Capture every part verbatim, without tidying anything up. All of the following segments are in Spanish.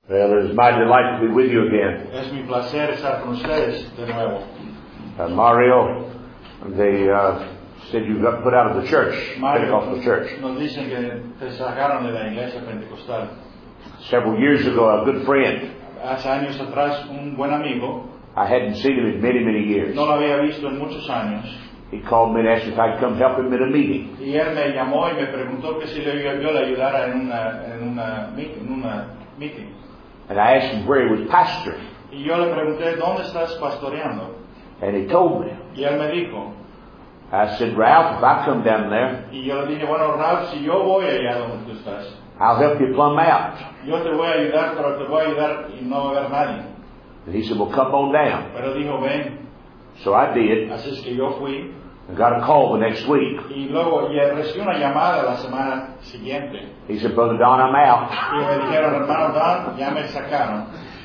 Well, it is my delight to be with you again. Es mi placer estar con ustedes de nuevo. Uh, Mario, they uh, said you got put out of the church, Mario, Pentecostal church. nos dicen que te sacaron de la iglesia pentecostal. Several years ago, a good friend, Hace años atrás, un buen amigo, I hadn't seen him in many, many years. no lo había visto en muchos años, He called me and asked if I'd come help him in a meeting. y él me llamó y me preguntó que si le, yo le ayudara en una, en una, en una meeting. And I asked him where he was pastoring. Y yo le pregunté, ¿dónde estás pastoreando? And he told me. Y él me dijo, I said, Ralph, if I come down there, y yo le dije, bueno, Ralph, si yo voy allá donde tú estás, I'll help you plumb out. yo te voy a ayudar, pero te voy a ayudar y no va a haber nadie. And he said, well, come on down. Pero dijo, ven. So I did. Así es que yo fui. I got a call the next week. Y luego ya recibí una llamada la semana siguiente. He said, Brother Don, I'm out. Y me dijeron, hermano Don, ya me sacaron.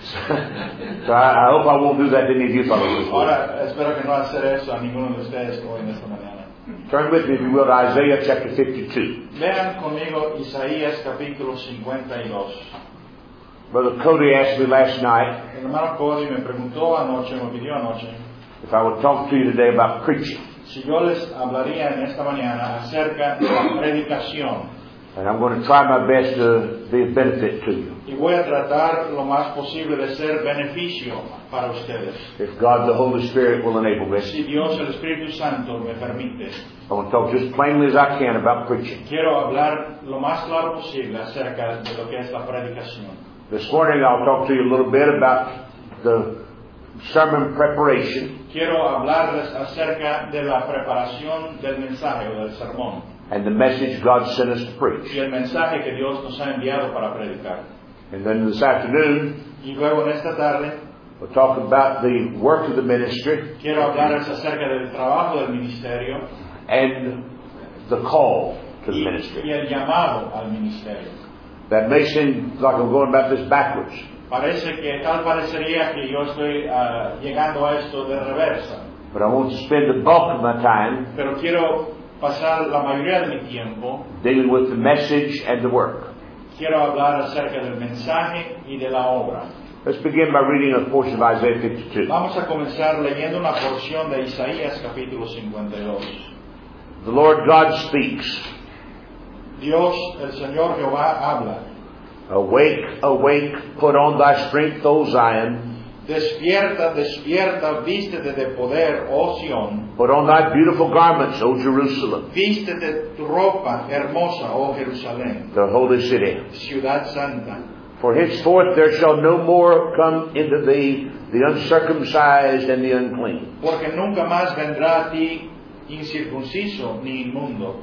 So I, I hope I won't do that to any of you fellows this week. Ahora espero que no hacer eso a ninguno de ustedes hoy en esta mañana. Turn with me, if you will, to Isaiah chapter fifty-two. Vean conmigo Isaías capítulo cincuenta y dos. Brother Cody asked me last night El hermano Cody me preguntó anoche, me pidió anoche, if I would talk to you today about preaching. si yo les hablaría en esta mañana acerca de la predicación. And I'm going to try my best to be a benefit to you. Y voy a tratar lo más posible de ser beneficio para ustedes. If God the Holy Spirit will enable me. Si Dios el Espíritu Santo me permite. I want to talk just plainly as I can about preaching. Quiero hablar lo más claro posible acerca de lo que es la predicación. This morning I'll talk to you a little bit about the sermon preparation. Quiero hablarles acerca de la preparación del mensaje o del sermón. And the message God sent us to preach. Y el mensaje que Dios nos ha enviado para predicar. And then this afternoon, Y luego en esta tarde, we'll talk about the work of the ministry. quiero hablarles acerca del trabajo del ministerio. And the call to the Y, ministry. y el llamado al ministerio. That may seem like I'm going about this backwards. Parece que tal parecería que yo estoy uh, llegando a esto de reversa. But I want to spend the bulk of my time Pero quiero pasar la mayoría de mi tiempo, dealing with the message and the work. quiero hablar acerca del mensaje y de la obra. Let's begin by reading a portion of Isaiah fifty-two. Vamos a comenzar leyendo una porción de Isaías capítulo cincuenta y dos. The Lord God speaks. Dios, el Señor Jehová, habla. Awake, awake, put on thy strength, O Zion. Despierta, despierta, vístete de poder, oh Sión. Put on thy beautiful garments, O Jerusalem, Vístete tu ropa hermosa, oh Jerusalén, the holy city. ciudad santa. For henceforth there shall no more come into thee the uncircumcised and the unclean. Porque nunca más vendrá a ti incircunciso ni inmundo.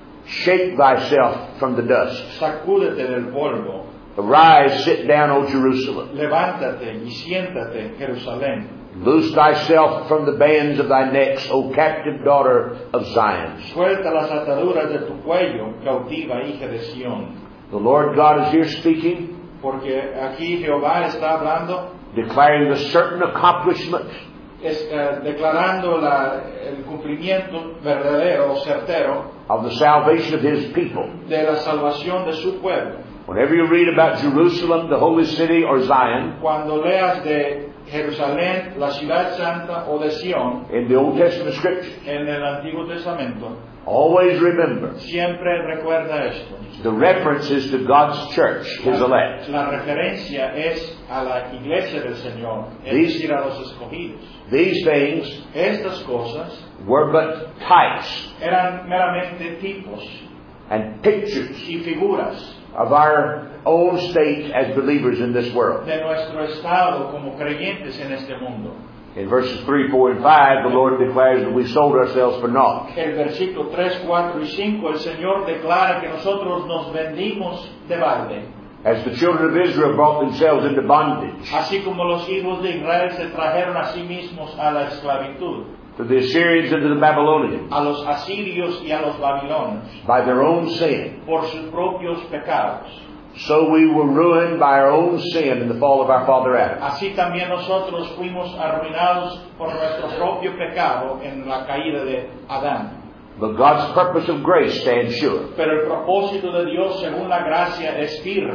Shake thyself from the dust. Sacúdete del polvo. Arise, sit down, O Jerusalem. Levántate y siéntate, Jerusalén. Loose thyself from the bands of thy necks, O captive daughter of Zion. Suelta las ataduras de tu cuello, cautiva hija de Sión. The Lord God is here speaking, Porque aquí Jehová está hablando, declaring the certain accomplishment es, eh, declarando la, el cumplimiento verdadero o certero of the salvation of His people. de la salvación de su pueblo. Whenever you read about Jerusalem, the holy city, or Zion, Cuando leas de Jerusalén, la ciudad santa o de Sión, in the Old Testament Scripture, en el Antiguo Testamento, always remember siempre recuerda esto. the reference is to God's church, His elect. La referencia es a la iglesia del Señor, es These- decir, a los escogidos. These things Estas cosas were but types eran meramente tipos and pictures y figuras of our own state as believers in this world. de nuestro estado como creyentes en este mundo. In verses three, four, and five, the Lord declares that we sold ourselves for naught. El versículo tres, cuatro y cinco, el Señor declara que nosotros nos vendimos de balde. As the children of Israel brought themselves into bondage Así como los hijos de Israel se trajeron a sí mismos a la esclavitud, to the Assyrians and to the Babylonians a los asirios y a los babilonios, by their own sin, por sus propios pecados. so we were ruined by our own sin in the fall of our father Adam. Así también nosotros fuimos arruinados por nuestro propio pecado en la caída de Adán. But God's purpose of grace stands sure. Pero el propósito de Dios según la gracia es firme.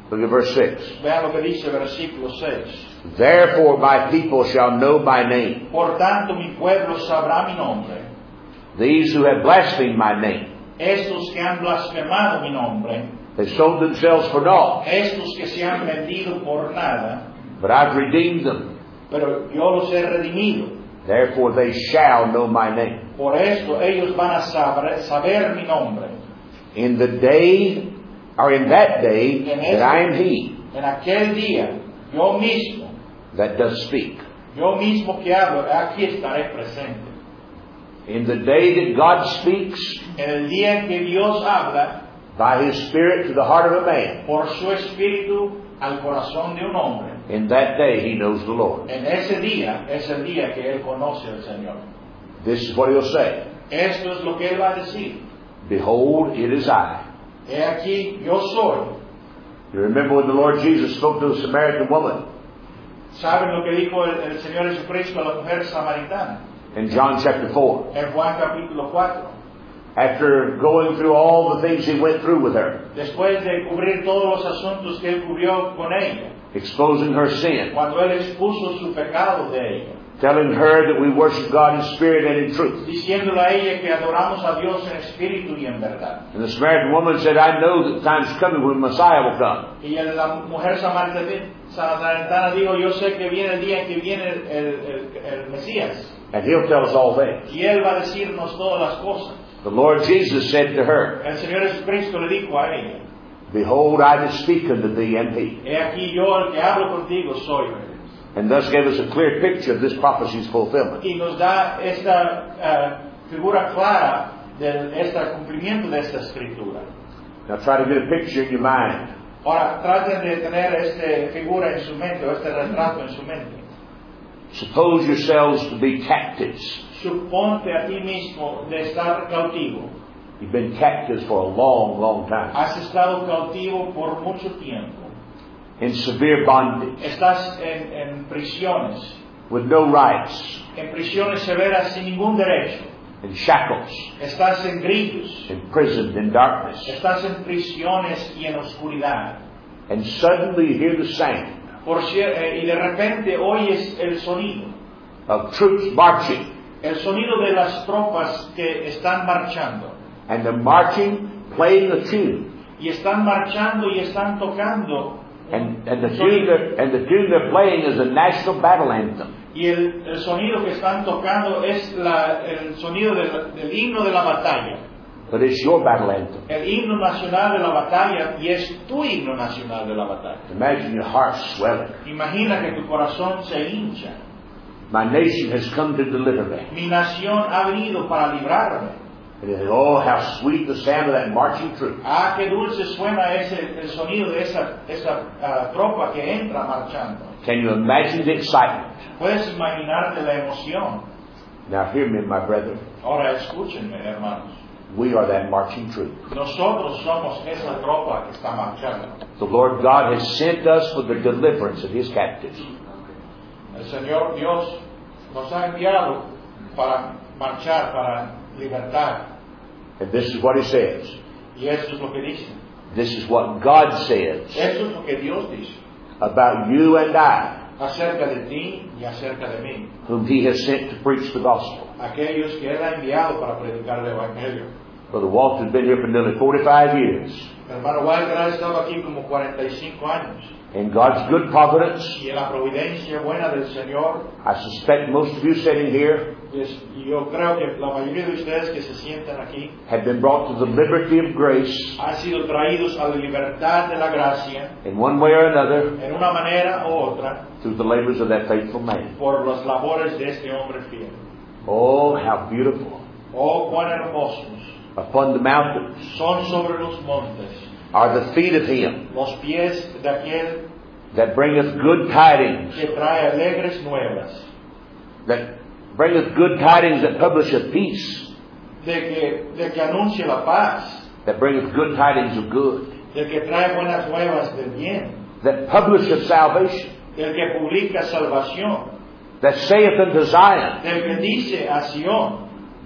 Look at verse six. Vean lo que dice versículo seis. Therefore my people shall know my name. Por tanto mi pueblo sabrá mi nombre. These who have blasphemed my name. Estos que han blasfemado mi nombre. They sold themselves for naught. Estos que se han vendido por nada. But I've redeemed them. Pero yo los he redimido. Therefore they shall know my name. Por esto ellos van a saber, saber mi nombre. In the day, or in that day, that I am He. En aquel día, yo mismo. That does speak. Yo mismo que hablo, aquí estaré presente. In the day that God speaks. En el día en que Dios habla. By His Spirit to the heart of a man. Por su espíritu al corazón de un hombre. In that day he knows the Lord. En ese día es el día que él conoce al Señor. This is what He'll say. Esto es lo que él va a decir. Behold, it is I. He aquí, yo soy. You remember when the Lord Jesus spoke to the Samaritan woman? ¿Saben lo que dijo el, el Señor Jesucristo a la mujer samaritana? In John chapter four. En Juan capítulo cuatro. After going through all the things He went through with her. Después de cubrir todos los asuntos que él cubrió con ella. Exposing her sin. Cuando él expuso su pecado de ella. Telling her that we worship God in spirit and in truth. Diciéndole a ella que adoramos a Dios en espíritu y en verdad. And the Samaritan woman said, I know that the time's coming when Messiah will come. Y la mujer samaritana dijo, yo sé que viene el día en que viene el, el, el Mesías. And He'll tell us all things. Y él va a decirnos todas las cosas. The Lord Jesus said to her, El Señor Jesucristo le dijo a ella, Behold, I that speak unto thee am He. He aquí yo el que hablo contigo soy. And thus gave us a clear picture of this prophecy's fulfillment. Y nos da esta uh, figura clara de este cumplimiento de esta escritura. Now try to get a picture in your mind. Ahora traten de tener esta figura en su mente o este retrato en su mente. Suppose yourselves to be captives. Suponte a ti mismo de estar cautivo. You've been captives for a long, long time. Has estado cautivo por mucho tiempo. In severe bondage. Estás en, en prisiones. With no rights. En prisiones severas sin ningún derecho. In shackles. Estás en grillos. Imprisoned in darkness. Estás en prisiones y en oscuridad. And suddenly you hear the sound. Por eh, y de repente oyes el sonido. Of troops marching. El sonido de las tropas que están marchando. And they're marching, playing a tune. Y están marchando y están tocando. And, and, the tune and the tune they're playing is a national battle anthem. Y el, el sonido que están tocando es la, el sonido del, del himno de la batalla. But it's your battle anthem. El himno nacional de la batalla y es tu himno nacional de la batalla. Imagine your heart swelling. Imagina que tu corazón se hincha. My nation has come to deliver me. Mi nación ha venido para librarme. And it, oh, how sweet the sound of that marching troop. Ah, qué dulce suena ese el sonido de esa esa uh, tropa que entra marchando. Can you imagine the excitement? Puedes imaginarte la emoción. Now hear me, my brethren. Ahora escúchenme, hermanos. We are that marching troop. Nosotros somos esa tropa que está marchando. The Lord God has sent us for the deliverance of His captives. El Señor Dios nos ha enviado para marchar, para libertar. And this is what He says. Y eso es lo que dice. This is what God says. Eso es lo que Dios dice. About you and I. Acerca de ti y acerca de mí. Whom He has sent to preach the gospel. Aquellos que Él ha enviado para predicar el Evangelio. Brother Walter has been here for nearly forty-five years. El hermano Walter ha estado aquí como cuarenta y cinco años. In God's good providence, y en la providencia buena del Señor, I suspect most of you sitting here y yo creo que la mayoría de ustedes que se sientan aquí have been brought to the liberty of grace han sido traídos a la libertad de la gracia in one way or another en una manera u otra through the labors of that faithful man. por las labores de este hombre fiel. Oh, how beautiful. Oh, cuán hermosos Upon the mountains son sobre los montes are the feet of Him los pies de aquel that bringeth good tidings, que trae alegres nuevas, that bringeth good tidings that publisheth peace, de que, de que anuncia la paz, that bringeth good tidings of good, del que trae buenas nuevas del bien, that publisheth salvation, del que publica salvación, that saith unto Zion, del que dice a Sion,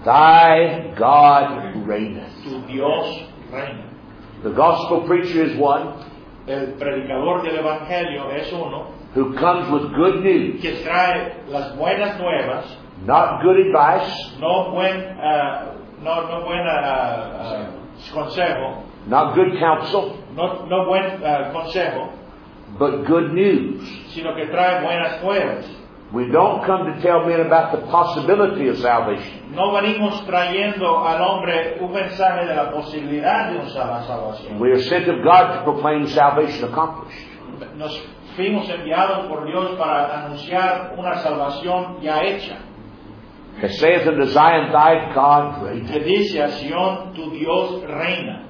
Thy God reigneth. tu Dios reina. The gospel preacher is one. El predicador del Evangelio es uno who comes with good news, que trae las buenas nuevas, not good advice, no buen, uh, no, no buen uh, uh, consejo, not good counsel, no, no buen uh, consejo, but good news. sino que trae buenas nuevas. We don't come to tell men about the possibility of salvation. No venimos trayendo al hombre un mensaje de la posibilidad de una salvación. We are sent of God to proclaim salvation accomplished. Nos fuimos enviados por Dios para anunciar una salvación ya hecha. It saith unto Zion, thy God Que reigneth. dice a Sión, tu Dios reina.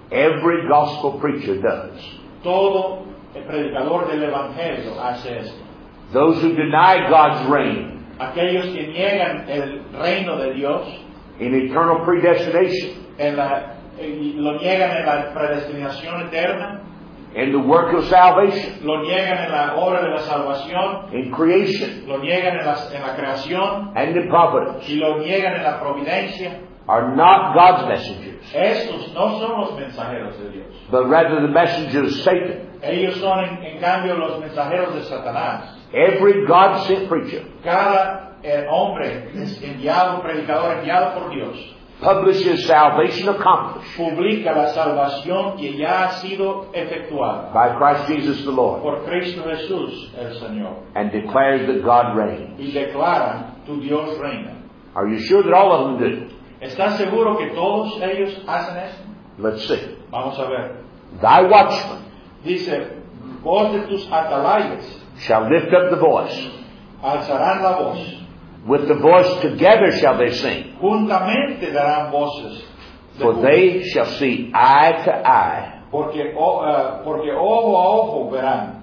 Every gospel preacher does. Todo el predicador del Evangelio hace esto. Those who deny God's reign Aquellos que niegan el reino de Dios, in eternal predestination, en la, y lo niegan en la predestinación eterna, in the work of salvation, lo niegan en la obra de la salvación, in creation, lo niegan en la, en la creación and in providence, y lo niegan en la providencia. are not God's messengers, Estos no son los mensajeros de Dios. but rather the messengers of Satan. Ellos son en, en cambio los mensajeros de Satanás. Every God-sent preacher Cada eh, hombre es enviado, predicador enviado por Dios, publishes salvation accomplished publica la salvación que ya ha sido efectuada by Christ Jesus the Lord, por Cristo Jesús el Señor, and declares that God reigns. y declara, tu Dios reina. Are you sure that all of them do? ¿Estás seguro que todos ellos hacen esto? Let's see. Vamos a ver. Thy watchmen Dice, voz de tus atalayas shall lift up the voice. alzarán la voz, With the voice together shall they sing. juntamente darán voces, de For júbilo. they shall see eye to eye. porque, o- eh, porque ojo a ojo verán.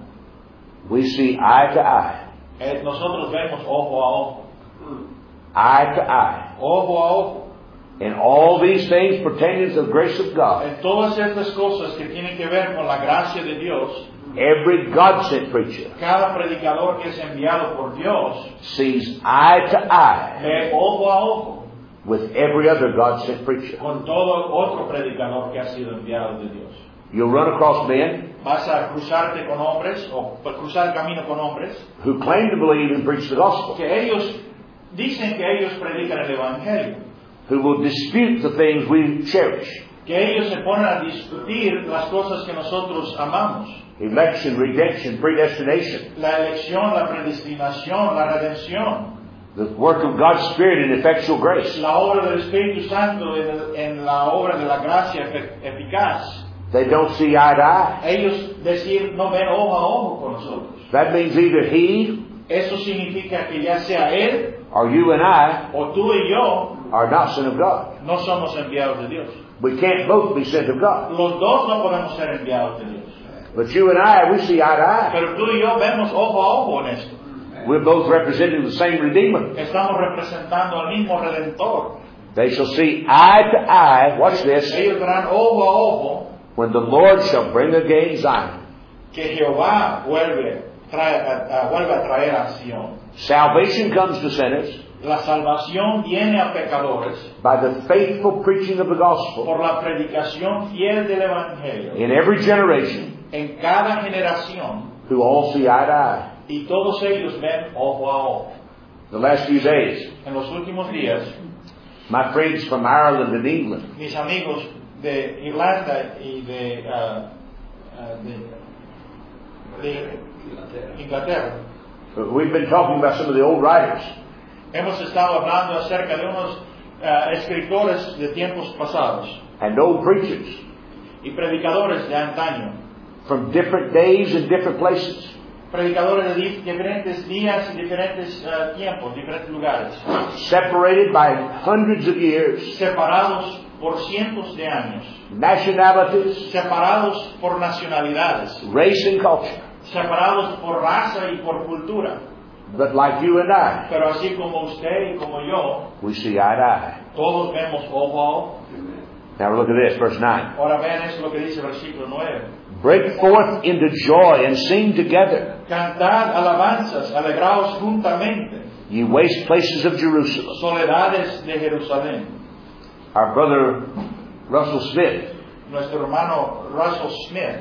We see eye to eye. Eh, nosotros vemos ojo a ojo, Eye to eye. ojo a ojo, In all these things pertaining to the grace of God, en todas estas cosas que tienen que ver con la gracia de Dios. every God-sent preacher Cada predicador que es enviado por Dios sees eye to eye ve ojo a ojo with every other God-sent preacher. con todo otro predicador que ha sido enviado de Dios. You'll run across men Vas a cruzarte con hombres o cruzar el camino con hombres who claim to believe and preach the gospel, que ellos dicen que ellos predican el Evangelio, who will dispute the things we cherish. que ellos se ponen a discutir las cosas que nosotros amamos. Election, redemption, predestination, La elección, la predestinación, la redención, the work of God's Spirit in effectual grace. la obra del Espíritu Santo en, el- en la obra de la gracia efe- eficaz. They don't see eye to eye. Ellos decir no ven ojo a ojo con nosotros. That means either he Eso significa que ya sea él or you and I o tú y yo are not sent of God. no somos enviados de Dios. We can't both be sent of God. Los dos no podemos ser enviados de Dios. But you and I, we see eye to eye. Pero tú y yo vemos ojo a ojo en esto. We're both representing the same Redeemer. Estamos representando al mismo Redentor. They shall see eye to eye, watch this, Ellos verán ojo a ojo when the Lord shall bring again Zion. que Jehová vuelve, trae, a, a- vuelve a traer a Sion. Salvation comes to sinners La salvación viene a pecadores by the faithful preaching of the gospel por la predicación fiel del Evangelio in every generation, en cada generación, who all see eye to eye. y todos ellos ven ojo a ojo. The last few days, En los últimos días, my friends from Ireland and England mis amigos de Irlanda y de, ah, ah, de, de Inglaterra, we've been talking about some of the old writers. hemos estado hablando acerca de unos ah, escritores de tiempos pasados And old preachers y predicadores de antaño, from different days and different places, predicadores de dif- diferentes días y diferentes ah, tiempos, diferentes lugares, separated by hundreds of years, separados por cientos de años, nationalities, separados por nacionalidades, race and culture. separados por raza y por cultura. But like you and I, Pero así como usted y como yo, we see eye to eye. todos vemos ojo a ojo. Now look at this, verse nine. Ahora vean eso lo que dice el versículo nueve. Break forth into joy and sing together, Cantad alabanzas, alegraos juntamente, ye waste places of Jerusalem. soledades de Jerusalén. Our brother Russell Smith Nuestro hermano Russell Smith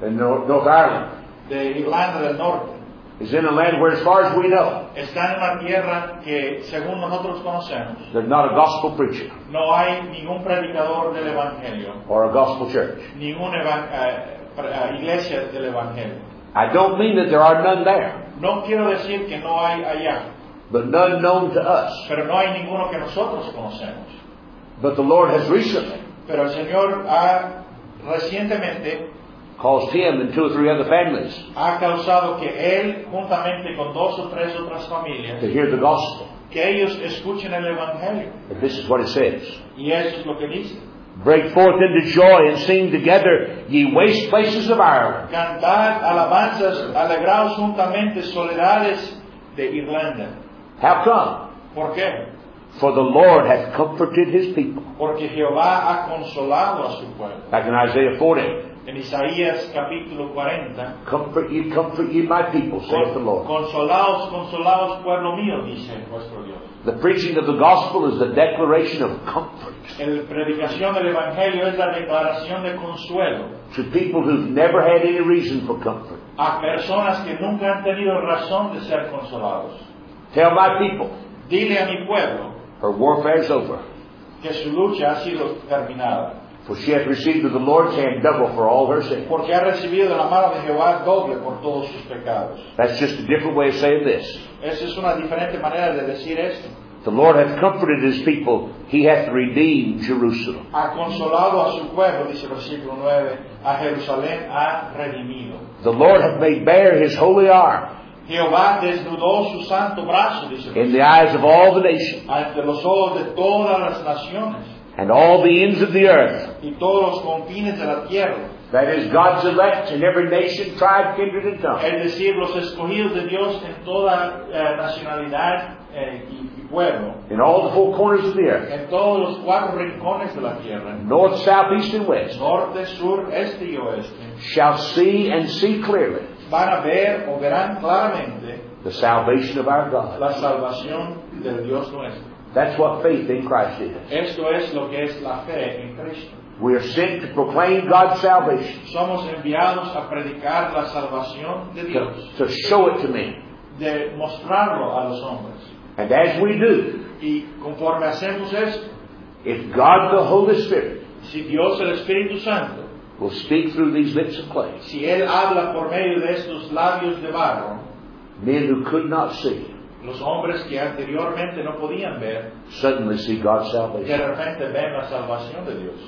in North, North Ireland. de Irlanda del Norte. Is in a land where, as far as we know, Está en una tierra que, según nosotros conocemos, there's not a gospel preacher no hay ningún predicador del Evangelio, or a gospel church. ninguna evan- eh, pre- eh, iglesia del Evangelio. I don't mean that there are none there, No quiero decir que no hay allá, but none known to us. pero no hay ninguno que nosotros conocemos. But the Lord has recently Pero el Señor ha recientemente caused him and two or three other families ha causado que Él, juntamente con dos o tres otras familias, to hear the gospel. que ellos escuchen el Evangelio. And this is what it says. Y eso es lo que dice. Break forth into joy and sing together, ye waste places of Ireland. Cantad alabanzas, alegraos juntamente, soledades de Irlanda. How come? ¿Por qué? For the Lord hath comforted his people. Porque Jehová ha consolado a su pueblo. Back in Isaiah forty. En Isaías capítulo cuarenta, Comfort ye, comfort ye my people, saith the Lord. consolaos, consolaos, pueblo mío, dice vuestro Dios. The preaching of the gospel is the declaration of comfort La predicación del Evangelio es la declaración de consuelo to people who've never had any reason for comfort. a personas que nunca han tenido razón de ser consolados. Tell my people, Dile a mi pueblo her warfare is over, que su lucha ha sido terminada, for she hath received of the Lord's hand double for all her sins. porque ha recibido de la mano de Jehová doble por todos sus pecados. That's just a different way of saying this. Esa es una diferente manera de decir esto. The Lord hath comforted his people, he hath redeemed Jerusalem. Ha consolado a su pueblo, dice el versículo nueve, a Jerusalén ha redimido. The Lord hath made bare his holy arm Jehová desnudó su santo brazo, dice el in the eyes of all the nations, ante los ojos de todas las naciones and all the ends of the earth. y todos los confines de la tierra, That is God's elect in every nation, tribe, kindred, and tongue. es decir, los escogidos de Dios en toda eh, nacionalidad eh, y, y pueblo, In all the four corners of the earth. en todos los cuatro rincones de la tierra, North, south, east, and west. norte, sur, este y oeste, Shall see and see clearly van a ver o verán claramente the salvation of our God. la salvación del Dios nuestro. That's what faith in Christ is. Esto es lo que es la fe en Cristo. We are sent to proclaim God's salvation, Somos enviados a predicar la salvación de Dios, to, to show it to men. de mostrarlo a los hombres. And as we do, Y conforme hacemos esto, if God the Holy Spirit si Dios el Espíritu Santo, will speak through these lips of clay, si Él habla por medio de estos labios de barro, men who could not see los hombres que anteriormente no podían ver, suddenly see God's de salvation. repente ven la salvación de Dios.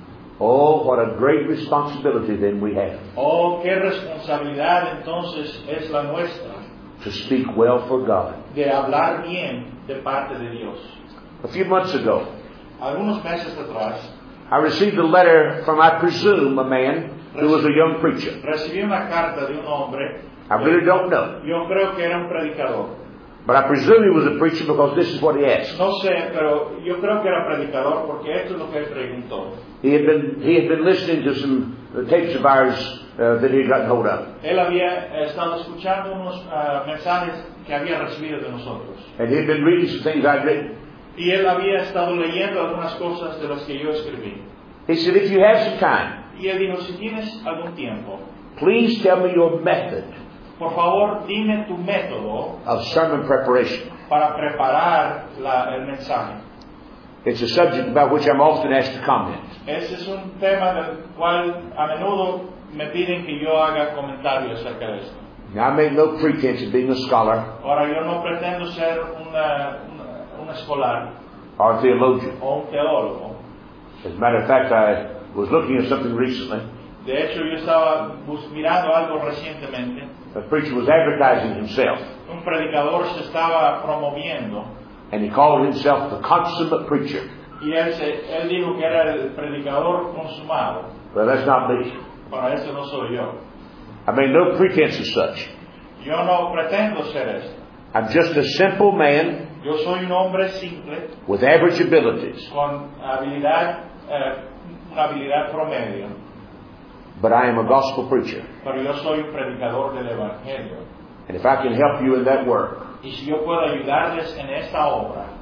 Oh, what a great responsibility then we have Oh, qué responsabilidad entonces es la nuestra to speak well for God. de hablar bien de parte de Dios. A few months ago, Algunos meses atrás, I received a letter from, I presume, a man who was a young preacher. recibí una carta de un hombre. I really don't know. Yo creo que era un predicador. But I presume he was a preacher because this is what he asked. No sé, pero yo creo que era predicador porque esto es lo que él preguntó. He had been, he had been listening to some uh, tapes of ours uh, that he had gotten hold of. Él había estado escuchando unos uh, mensajes que había recibido de nosotros. And he had been reading some things I'd written. Y él había estado leyendo algunas cosas de las que yo escribí. He said, if you have some time, Y él dijo, si tienes algún tiempo, please tell me your method por favor, dime tu método of sermon preparation. para preparar la, el mensaje. It's a subject about which I'm often asked to comment. Ese es un tema del cual a menudo me piden que yo haga comentarios acerca de esto. Now, I make no pretense of being a scholar Ahora, yo no pretendo ser una, una, un escolar or a theologian. o un teólogo. As a matter of fact, I was looking at something recently. De hecho, yo estaba bus- mirando algo recientemente. A preacher was advertising himself, Un predicador se estaba promoviendo and he called himself the consummate preacher. y él, se, él dijo que era el predicador consumado. Well, that's not me. Para eso no soy yo. I make no pretense of such. Yo no pretendo ser esto. I'm just a simple man Yo soy un hombre simple with average abilities, con habilidad, eh, una habilidad promedio, but I am a gospel preacher. pero yo soy un predicador del Evangelio. And if I can help you in that work, Y si yo puedo ayudarles en esta obra,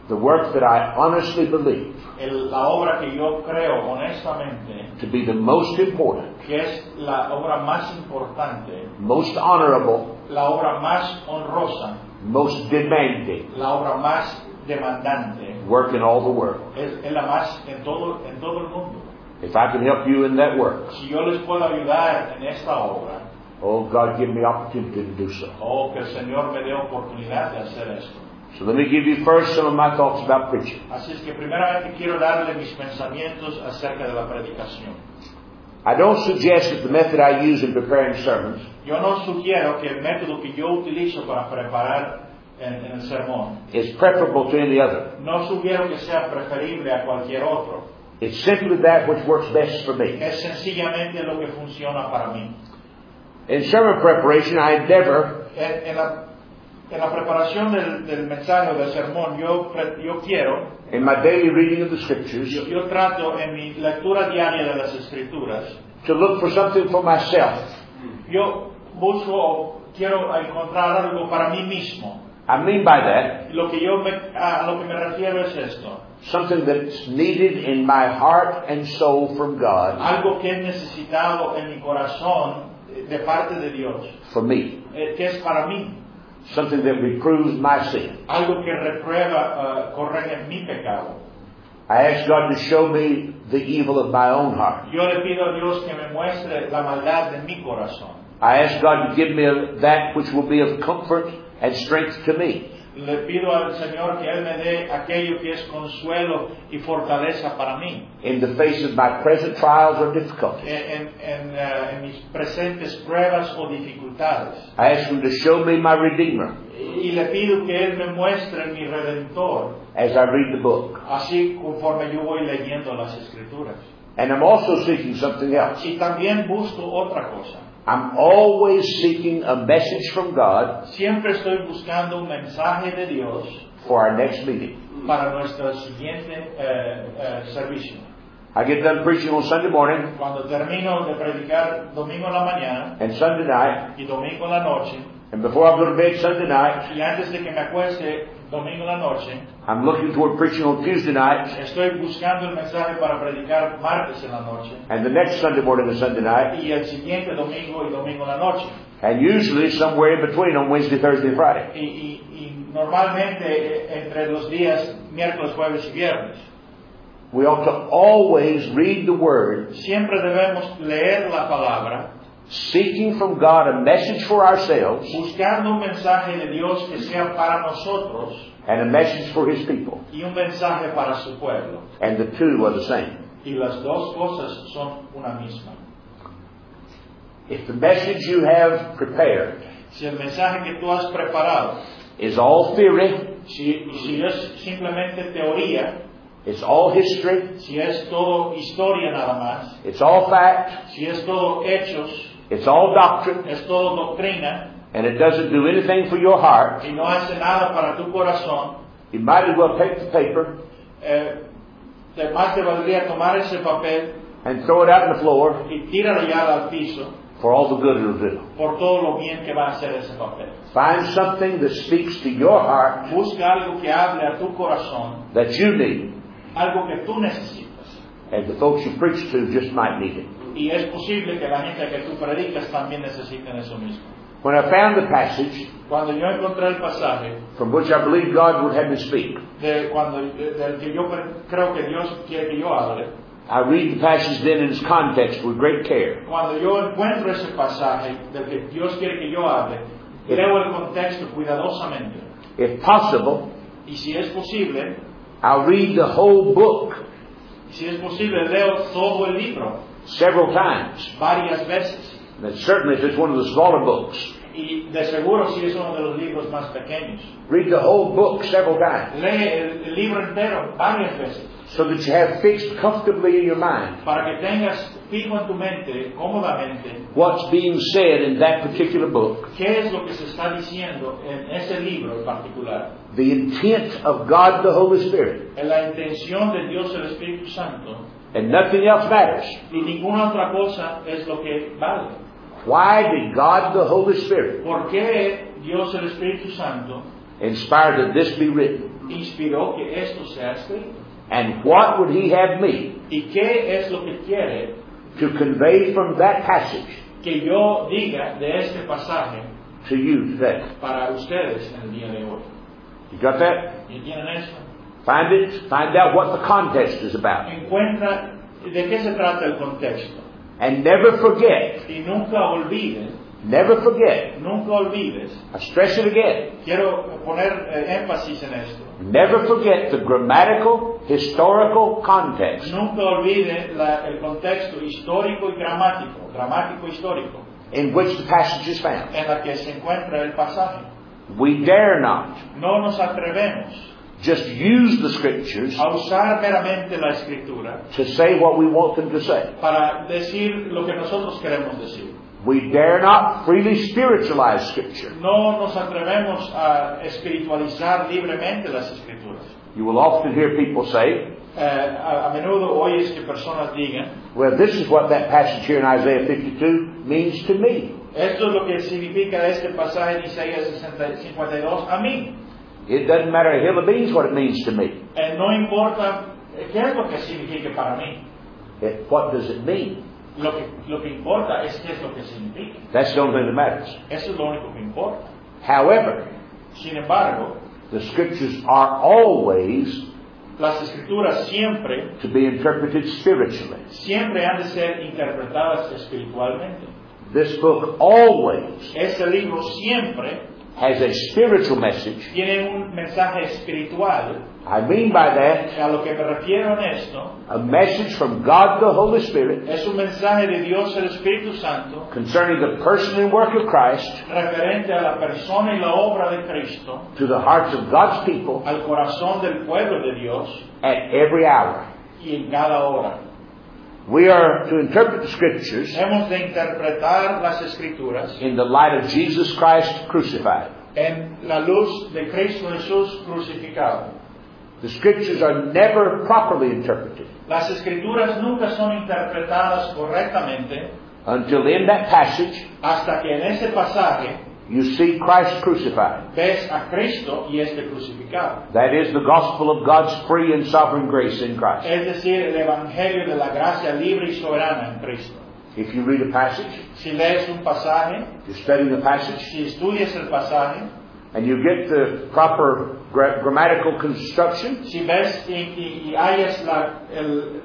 the work that I honestly believe el, la obra que yo creo honestamente to be the most important, que es la obra más importante, most honorable, la obra más honrosa, most demanding la obra más demandante, work in all the world. es, es la más en todo, en todo el mundo. If I can help you in that work, Si yo les puedo ayudar en esta obra, oh God, give me opportunity to do so. oh, que el Señor me dé oportunidad de hacer esto. So let me give you first some of my thoughts about preaching. Así es que primeramente quiero darle mis pensamientos acerca de la predicación. I don't suggest that the method I use in preparing sermons Yo no sugiero que el método que yo utilizo para preparar en, en el sermón, is preferable to any other. no sugiero que sea preferible a cualquier otro. It's simply that which works best for me. Es sencillamente lo que funciona para mí. In sermon preparation, I endeavor En, en, la, en la preparación del, del mensaje o del sermón, yo, yo quiero, in my daily reading of the Scriptures yo, yo trato en mi lectura diaria de las Escrituras, to look for something for myself. yo busco o quiero encontrar algo para mí mismo. I mean by that, Lo que yo me, a lo que me refiero es esto. something that's needed in my heart and soul from God Algo que he necesitado en mi corazón de parte de Dios, for me. eh, que es para mí. Something that reproves my sin. Algo que reprueba, uh, corrige mi pecado. I ask God to show me the evil of my own heart. Yo le pido a Dios que me muestre la maldad de mi corazón. I ask God to give me that which will be of comfort and strength to me. Le pido al Señor que Él me dé aquello que es consuelo y fortaleza para mí. In the face of my present trials or difficulties. En, en, uh, en mis presentes pruebas o dificultades. I ask Him to show me my Redeemer Y le pido que Él me muestre mi Redentor, as I read the book. así conforme yo voy leyendo las Escrituras. And I'm also seeking something else. Y también busco otra cosa. I'm always seeking a message from God Siempre estoy buscando un mensaje de Dios for our next meeting. para nuestro siguiente eh, eh, servicio. I get done preaching on Sunday morning Cuando termino de predicar domingo en la mañana and Sunday night, y domingo en la noche, and before I go to bed Sunday night, y antes de que me acueste domingo en la noche, I'm looking toward preaching on Tuesday night estoy buscando el mensaje para predicar martes en la noche and the next Sunday morning and Sunday night, y el siguiente domingo y domingo en la noche. and usually somewhere in between on Wednesday, Thursday, and Friday. Y, y, y normalmente eh, entre los días miércoles, jueves y viernes. We ought to always read the Word, Siempre debemos leer la palabra, seeking from God a message for ourselves buscando un mensaje de Dios que sea para nosotros and a message for His people. y un mensaje para su pueblo. And the two are the same. Y las dos cosas son una misma. If the message you have prepared Si el mensaje que tú has preparado, is all theory, si, si es simplemente teoría, it's all history, si es todo historia nada más, it's all fact, si es todo hechos, it's all doctrine, es todo doctrina, and it doesn't do anything for your heart, y no hace nada para tu corazón, you might as well take the paper eh, te más te valdría tomar ese papel and throw it out on the floor y tíralo ya al piso for all the good it'll do. por todo lo bien que va a hacer ese papel. Find something that speaks to your heart Busca algo que hable a tu corazón, that you need, algo que tú necesitas. and the folks you preach to just might need it. Y es posible que la gente que tú predicas también necesiten eso mismo. When I found the passage Cuando yo encontré el pasaje from which I believe God would have me speak, de cuando de- del que yo pre- creo que Dios quiere que yo hable, I read the passage then in its context with great care. cuando yo encuentro ese pasaje del que Dios quiere que yo hable, leo el contexto cuidadosamente. If possible, Y si es posible, I'll read the whole book si es posible, leo todo el libro several times. varias veces. And certainly if it's one of the smaller books, Y de seguro si es uno de los libros más pequeños. read the whole book several times Lee el, el libro entero varias veces so that you have fixed comfortably in your mind para que tengas fijo en tu mente, cómodamente, what's being said in that particular book, qué es lo que se está diciendo en ese libro en particular. the intent of God the Holy Spirit, En la intención de Dios el Espíritu Santo, and nothing else matters. y ninguna otra cosa es lo que vale. Why did God the Holy Spirit ¿Por qué Dios el Espíritu Santo inspired that this be written. inspiró que esto sea escrito. And what would he have me ¿Y qué es lo que quiere to convey from that passage que yo diga de este pasaje to you today? para ustedes en el día de hoy? You got that? ¿Y tienen eso? Find it. Find out what the context is about. Encuentra de qué se trata el contexto. And never forget, Y nunca olvides, never forget, nunca olvides, I stress it again, quiero poner eh, énfasis en esto. never forget the grammatical, historical context Nunca olvide la- el contexto histórico y gramático, gramático histórico, in which the passage is found. en la que se encuentra el pasaje. We dare not No nos atrevemos just use the scriptures a usar meramente la escritura to say what we want them to say. para decir lo que nosotros queremos decir. We dare not freely spiritualize scripture. No nos atrevemos a espiritualizar libremente las escrituras. You will often hear people say, Eh, a, a menudo oyes que personas digan, well, this is what that passage here in Isaiah fifty-two means to me. esto es lo que significa este pasaje en Isaías cincuenta y dos a mí. It doesn't matter a hill of beans what it means to me. Eh, no importa eh, qué es lo que signifique para mí. It, what does it mean? Lo que, lo que importa es qué es lo que significa. That's the only thing that matters. Eso es lo único que importa. However, Sin embargo, the scriptures are always las escrituras siempre, to be interpreted spiritually. siempre han de ser interpretadas espiritualmente. This book always Este libro siempre has a spiritual message. tiene un mensaje espiritual. I mean by that, A lo que me refiero en esto, a message from God the Holy Spirit es un mensaje de Dios el Espíritu Santo concerning the person and work of Christ referente a la persona y la obra de Cristo to the hearts of God's people al corazón del pueblo de Dios at every hour. y en cada hora. We are to interpret the scriptures Hemos de interpretar las escrituras in the light of Jesus Christ crucified. en la luz de Cristo Jesús crucificado. The scriptures are never properly interpreted Las escrituras nunca son interpretadas correctamente until in that passage hasta que en ese pasaje you see Christ crucified. ves a Cristo y este crucificado. That is the gospel of God's free and sovereign grace in Christ. Es decir, el evangelio de la gracia libre y soberana en Cristo. If you read a passage, Si lees un pasaje, you're studying the passage, si estudias el pasaje, and you get the proper gra- grammatical construction, si ves y, y, y hallas la, el,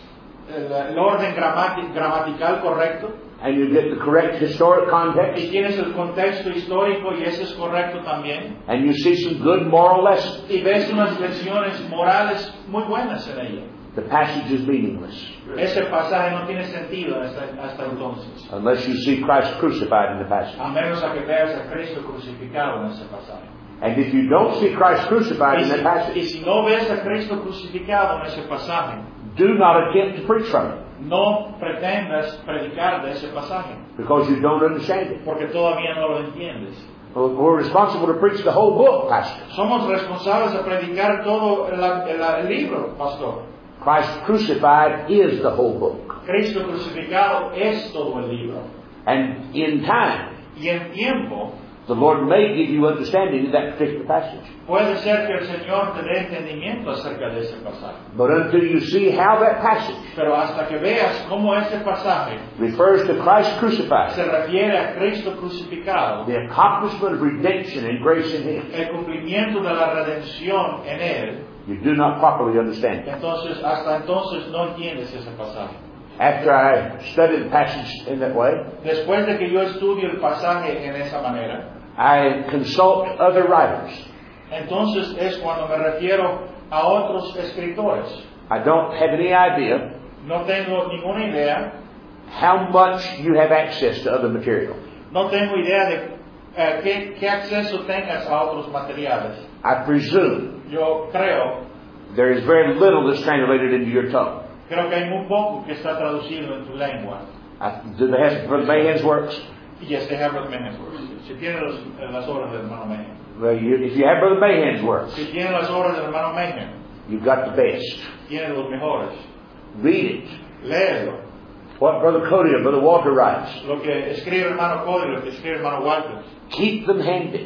el, el orden gramati- gramatical correcto, and you get the correct historic y context, tienes el contexto histórico y ese es correcto también, and you see some good moral lessons, y ves unas lecciones morales muy buenas en ella, the passage is meaningless ese pasaje no tiene sentido hasta, hasta entonces, unless you see Christ crucified in the passage. a menos a que veas a Cristo crucificado en ese pasaje. And if you don't see Christ crucified Y in that si, y passage, si no ves a Cristo crucificado en ese pasaje, do not attempt to preach from it no pretendas predicar de ese pasaje, because you don't understand it. porque todavía no lo entiendes. Well, we're responsible to preach the whole book, Pastor. Somos responsables de predicar todo el, el- el libro, pastor. Christ crucified is the whole book. Cristo crucificado es todo el libro. And in time, Y en tiempo, the Lord may give you understanding of that particular passage. puede ser que el Señor te dé entendimiento acerca de ese pasaje. But until you see how that passage Pero hasta que veas cómo ese pasaje refers to Christ crucified, se refiere a Cristo crucificado, the accomplishment of redemption and grace in Him, el cumplimiento de la redención en Él, you do not properly understand it. entonces hasta entonces no entiendes ese pasaje. After I studied the passage in that way, Después de que yo estudio el pasaje en esa manera, I consult other writers. entonces es cuando me refiero a otros escritores. I don't have any idea No tengo ninguna idea, how much you have access to other material. no tengo idea de eh, qué, qué acceso tengas a otros materiales. I presume Yo creo, there is very little that's translated into your tongue. creo que hay muy poco que está traducido en tu lengua. I, do they have Brother Mayhen's works? Yes, they have Brother Mayhen's works. Si tienen los, eh, las obras del hermano Mayhen. Well, you, if you have Brother Mayhen's works, Si tienen las obras del hermano Mayhen, you've got the best. tienen los mejores. Read it. Léelo. What Brother Cody or Brother Walter writes. Lo que escribe el hermano Cody, lo que escribe el hermano Walter. Keep them handy.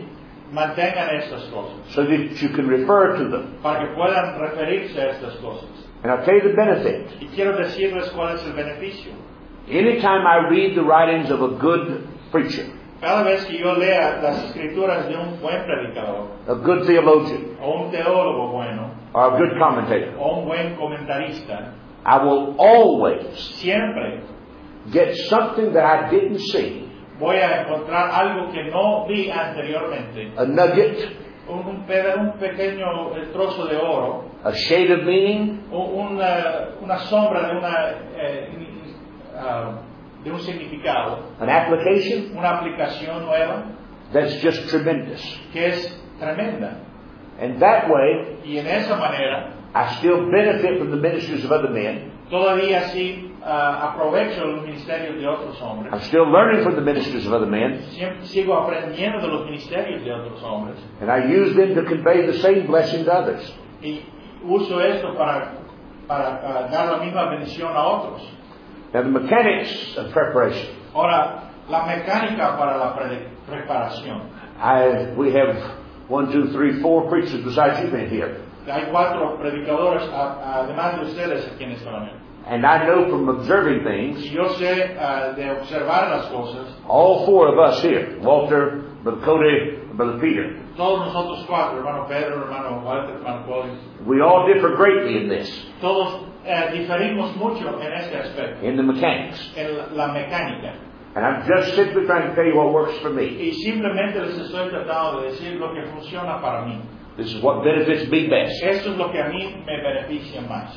mantengan estas cosas, so that you can refer to them. para que puedan referirse a estas cosas. And I'll tell you the benefit. Y quiero decirles cuál es el beneficio. Anytime I read the writings of a good preacher, Cada vez que yo lea las escrituras de un buen predicador, a good theologian, o un teólogo bueno, or a good commentator, o un buen comentarista, I will always siempre get something that I didn't see, voy a encontrar algo que no vi anteriormente. a nugget, Un, un, peda- un pequeño eh, trozo de oro, a shade of meaning, un- una, una sombra de, una, eh, ah, de un significado, an application una aplicación nueva that's just tremendous. que es tremenda. And that way, Y en esa manera, I still benefit from the ministries of other men. todavía sí ah, aprovecho los ministerios de otros hombres. I'm still learning from the ministries of other men. Siempre sigo aprendiendo de los ministerios de otros hombres. And I use them to convey the same blessing to others. Y uso esto para, para ah, dar la misma bendición a otros. Now the mechanics of preparation. Ahora, la mecánica para la pre- preparación. I, we have one, two, three, four preachers besides you men here. Hay cuatro predicadores, a- además de ustedes, aquí en esta manera. And I know from observing things, Y yo sé ah, de observar las cosas, all four of us here, Walter, Brother Cody, Brother Peter, todos nosotros cuatro, hermano Pedro, hermano Walter, hermano Cody, we all differ greatly in this, todos eh, diferimos mucho en este aspecto, in the mechanics. en la, la mecánica. And I'm just simply trying to tell you what works for me. Y simplemente les estoy tratando de decir lo que funciona para mí. This is what benefits me best. Esto es lo que a mí me beneficia más.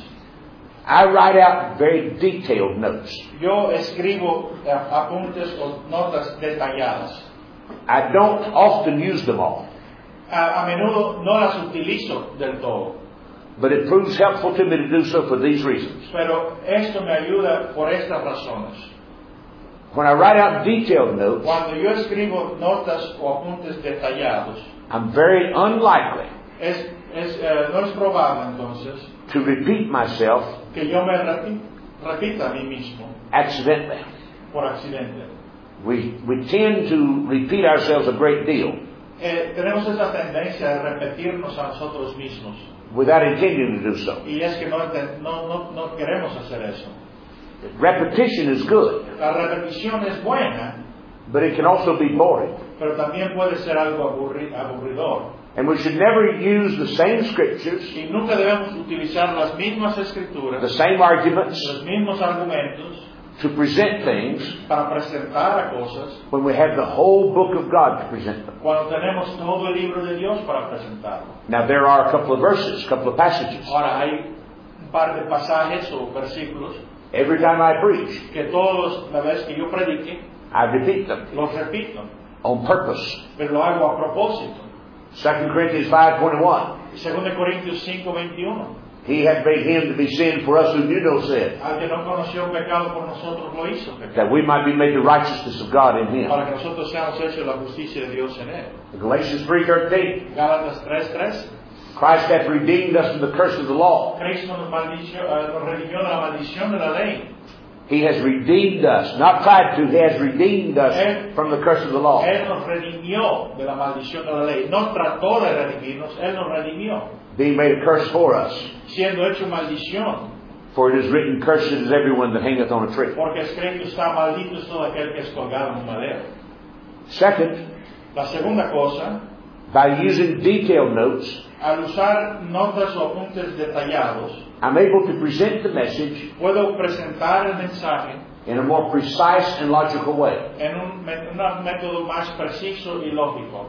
I write out very detailed notes. Yo escribo eh, apuntes o notas detalladas. I don't often use them all, A, a menudo no las utilizo del todo, but it proves helpful to me to do so for these reasons. pero esto me ayuda por estas razones. When I write out detailed notes, Cuando yo escribo notas o apuntes detallados, I'm very unlikely es, es, eh, no es probable entonces to repeat myself que yo me repi- repita a mí mismo accidentally. por accidente. We, we tend to repeat ourselves a great deal Eh, tenemos esa tendencia de repetirnos a nosotros mismos, without intending to do so. y es que no, enten- no, no, no queremos hacer eso. Repetition is good, La repetición es buena, but it can also be boring. pero también puede ser algo aburri- aburridor. And we should never use the same scriptures, Y nunca debemos utilizar las mismas the escrituras, same arguments, los mismos argumentos to present things para presentar a cosas when we have the whole book of God to present them. cuando tenemos todo el libro de Dios para presentarlo. Now there are a couple of verses, a couple of passages. Ahora hay un par de pasajes o versículos Every time I preach, que todos, la vez que yo predique, I repeat them los repito, on purpose. pero lo hago a propósito. Second Corinthians five twenty-one. Segundo de Corintios cinco veintiuno. He hath made him to be sin for us who knew no sin, Al que no conoció un pecado por nosotros lo hizo pecado, that we might be made the righteousness of God in him. para que nosotros seamos hechos la justicia de Dios en él. Galatians three thirteen. Gálatas tres tres. Christ hath redeemed us from the curse of the law. Cristo nos, maldició, eh, nos redimió de la maldición de la ley. He has redeemed us, not tried to, he has redeemed us from the curse of the law. Él nos redimió de la maldición de la ley. No trató de redimirnos, Él nos redimió, Being made a curse for us. siendo hecho maldición. For it is written, cursed is everyone that hangeth on a tree. Porque escrito está, maldito es todo aquel que es colgado en un madero. Second, La segunda cosa, by using detailed notes, al usar notas o apuntes detallados, I'm able to present the message puedo presentar el mensaje in a more precise and logical way. en un, me- un método más preciso y lógico.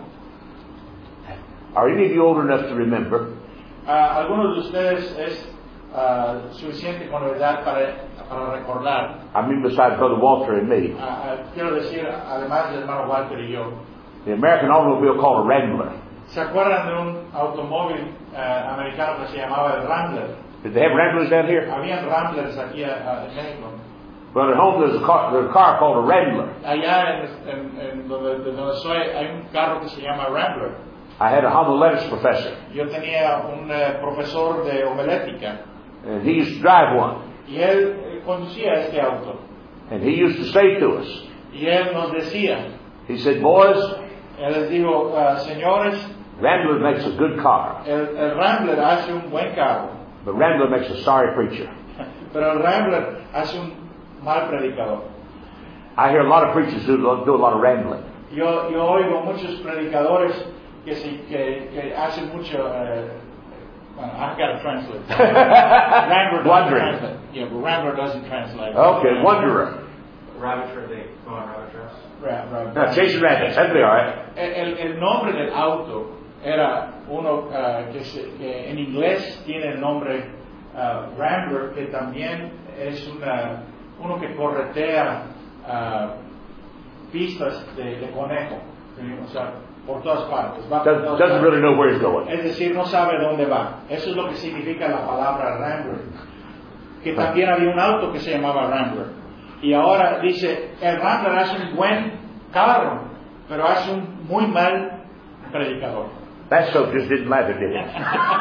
Are any of you old enough to remember Ah, algunos de ustedes es ah, suficiente con la edad para, para recordar. I mean besides Brother Walter and me, Ah, ah, quiero decir, además del hermano Walter y yo, the American automobile called a Rambler. ¿se acuerdan de un automóvil ah, americano que se llamaba el Rambler? Did they have Ramblers down here? Habían Ramblers aquí ah, en México. Brother Holmes, there's a car, there's a car called a Rambler. Allá en, en, en donde, de donde soy hay un carro que se llama Rambler. I had a homiletics professor, Yo tenía un eh, profesor de homilética and he used to drive one. y él eh, conducía este auto. And he used to say to us, Y él nos decía, he said, boys, Él les dijo, uh, señores, Rambler makes a good car, el, el Rambler hace un buen carro, but Rambler makes a sorry preacher. pero el Rambler hace un mal predicador. I hear a lot of preachers who do a lot of rambling. Yo, yo oigo muchos predicadores que, se, que, que hacen mucho... Uh, well, I've got to translate. Rambler doesn't Wondering. translate. Yeah, but Rambler doesn't translate. Okay, wanderer. Rabbit trail, they go on rabbit trails. Ra- ra- No, chasing rabbits. That'd be all right. El, el nombre del auto era uno uh, que, se, que en inglés tiene el nombre uh, Rambler, que también es una, uno que corretea uh, pistas de, de conejo, ¿sí? O sea, por todas partes. Va por Does, todas doesn't partes. really know where he's going. Es decir, no sabe dónde va. Eso es lo que significa la palabra Rambler. Que también había un auto que se llamaba Rambler. Y ahora dice, el Rambler hace un buen carro, pero hace un muy mal predicador. That soap just didn't lather, did it?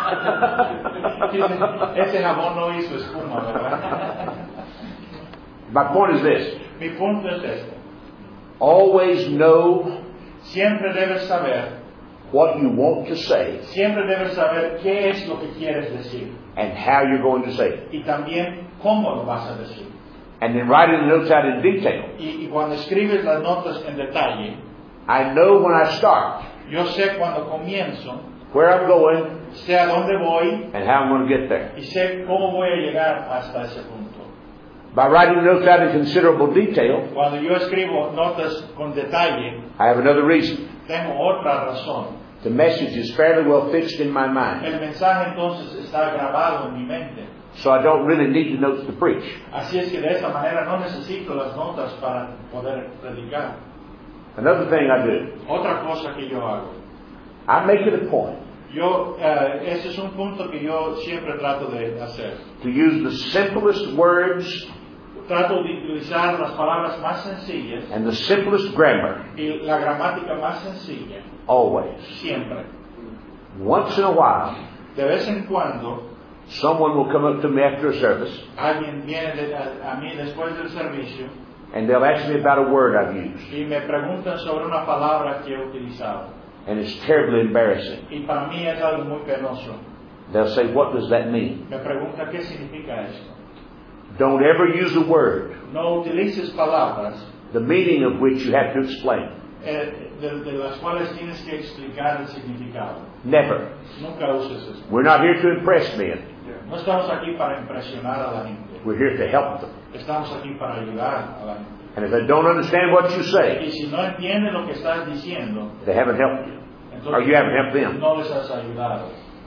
Ese jabón no hizo espuma, ¿verdad? My point is this. Mi punto es este. Always know Siempre debes saber, what you want to say siempre debes saber qué es lo que quieres decir. and how you're going to say it. Y también cómo lo vas a decir. And then writing the notes out in detail. Y, y cuando escribes las notas en detalle, I know when I start, yo sé cuando comienzo, where I'm going, sé a dónde voy and how I'm going to get there. y sé cómo voy a llegar hasta ese punto. By writing the notes out in considerable detail, Cuando yo escribo notas con detalle, I have another reason. tengo otra razón. The message is fairly well fixed in my mind, El mensaje entonces está grabado en mi mente. so I don't really need the notes to preach. Así es que de esta manera no necesito las notas para poder predicar. Another thing I do, Otra cosa que yo hago. I make it a point Yo, eh, ese es un punto que yo siempre trato de hacer. to use the simplest words Trato de utilizar las palabras más sencillas and the simplest grammar y la gramática más sencilla, always. siempre. Once in a while, De vez en cuando, someone will come up to me after a service alguien viene de- a, a mí después del servicio and they'll ask me about a word I've used, y me preguntan sobre una palabra que he utilizado. and it's terribly embarrassing. Y para mí es algo muy penoso. They'll say, "What does that mean?" Me pregunta qué significa esto. Don't ever use a word, No utilices palabras the meaning of which you have to explain. eh, de, de las cuales tienes que explicar el significado. Never. Nunca uses eso. We're not here to impress men. No estamos aquí para impresionar a la gente. We're here to help them. Estamos aquí para ayudar a la gente. And if they don't understand what you say, Y si no entienden lo que estás diciendo, they haven't helped you. entonces Or you haven't helped them. no les has ayudado.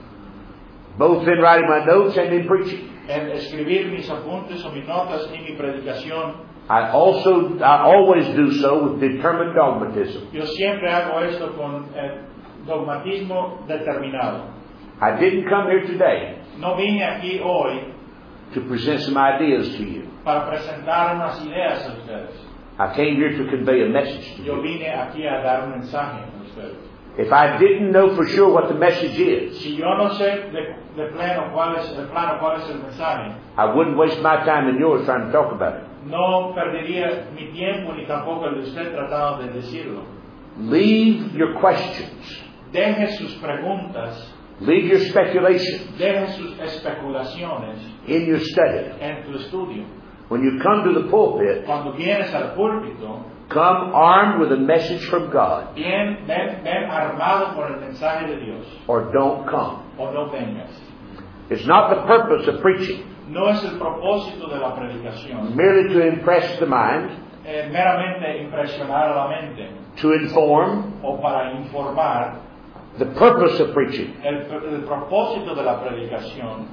Both in writing my notes and in preaching. En escribir mis apuntes o mis notas y mi predicación, I also, I always do so with determined dogmatism. yo siempre hago esto con el dogmatismo determinado. I didn't come here today No vine aquí hoy to present some ideas to you. para presentar unas ideas a ustedes. I came here to convey a message to Yo you. vine aquí a dar un mensaje a ustedes. If I didn't know for sure what the message is, Si yo no sé de, de pleno cuál es, de plano cuál es el mensaje, I wouldn't waste my time and yours trying to talk about it. no perdería mi tiempo ni tampoco el de usted tratando de decirlo. Leave your questions. Deje sus preguntas, Leave your speculation deje sus especulaciones in your study. en tu estudio. When you come to the pulpit, Cuando vienes al púlpito, come armed with a message from God, bien, ven, ven armado por el mensaje de Dios, or don't come. o no vengas. It's not the purpose of preaching No es el propósito de la predicación, merely to impress the mind, eh, meramente impresionar a la mente to inform. o para informar. The purpose of preaching El, el propósito de la predicación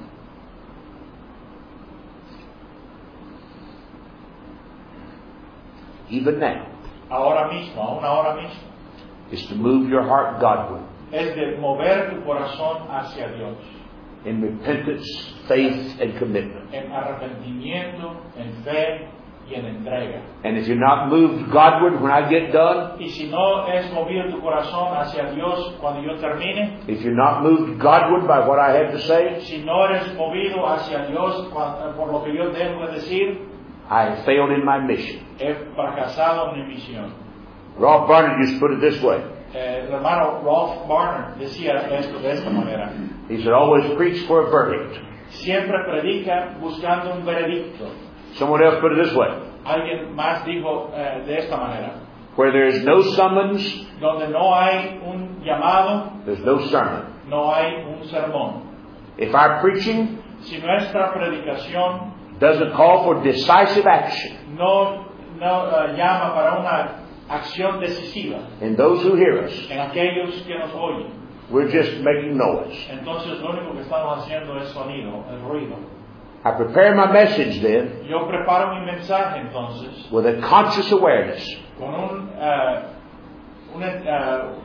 even now, ahora mismo, aún ahora mismo, is to move your heart Godward es de mover tu corazón hacia Dios, in repentance, faith, and commitment. en arrepentimiento, en fe y en entrega. And if you're not moved Godward when I get done, Y si no es movido tu corazón hacia Dios cuando yo termine, if you're not moved Godward by what I have to say, si no eres movido hacia Dios cuando- por lo que yo tengo que decir, I have failed in my mission. he fracasado en mi misión. Rolf Barnett used to put it this way. Eh, el hermano Rolf Barner decía esto de esta manera. He said, always preach for a verdict. Siempre predica buscando un veredicto. Someone else put it this way. Alguien más dijo eh, de esta manera. Where there is no summons, Donde no hay un llamado, there's no sermon. no hay un sermón. If our preaching Si nuestra predicación doesn't call for decisive action no, no uh, llama para una acción decisiva in those who hear us, en aquellos que nos oyen, we're just making noise. entonces lo único que estamos haciendo es sonido, es ruido. I prepare my message then Yo preparo mi mensaje entonces with a conscious awareness con un, uh, una, uh,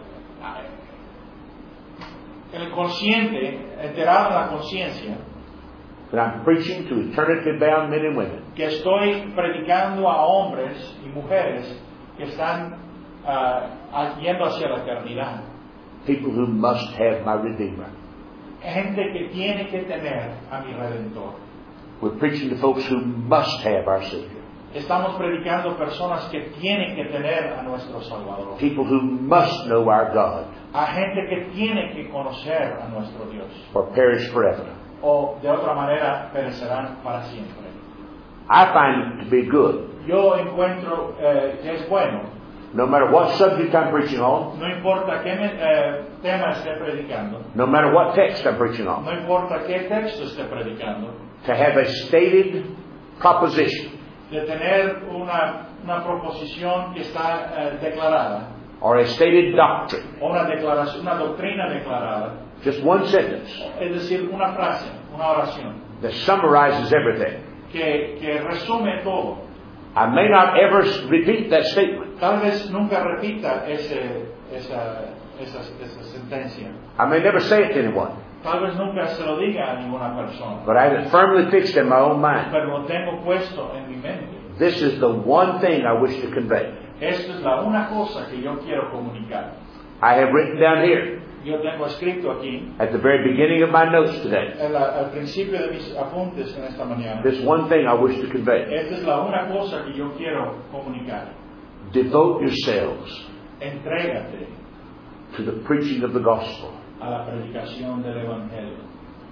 el consciente, enterado en la conciencia, that I'm preaching to eternity-bound men and women que estoy predicando a hombres y mujeres que están uh, yendo hacia la eternidad. people who must have my Redeemer. Gente que tiene que tener a mi Redentor. We're preaching to folks who must have our Savior. Estamos predicando personas que tienen que tener a nuestro Salvador. People who must know our God A gente que tiene que conocer a nuestro Dios. or perish forever. O de otra manera perecerán para siempre. I find it to be good, Yo encuentro eh, que es bueno. no matter what subject I'm preaching on, No importa qué me, eh, tema esté predicando. no matter what text I'm preaching on, No importa qué texto esté predicando. to have a stated proposition De tener una, una proposición que está eh, declarada. or a stated doctrine. O una declaración, una doctrina declarada. Just one sentence Es decir, una frase, una oración. that summarizes everything. Que, que resume todo. I may not ever repeat that statement. Tal vez nunca repita ese, esa, esa, esa sentencia. I may never say it to anyone, Tal vez nunca se lo diga a ninguna persona. but I have it firmly fixed in my own mind. Pero lo tengo puesto en mi mente. This is the one thing I wish to convey. Esto es la una cosa que yo quiero comunicar. I have written down here Yo tengo escrito aquí, at the very beginning of my notes today, en la- al principio de mis apuntes en esta mañana, this one thing I wish to convey. esta es la una cosa que yo quiero comunicar. Devote yourselves Entrégate to the preaching of the gospel. a la predicación del Evangelio.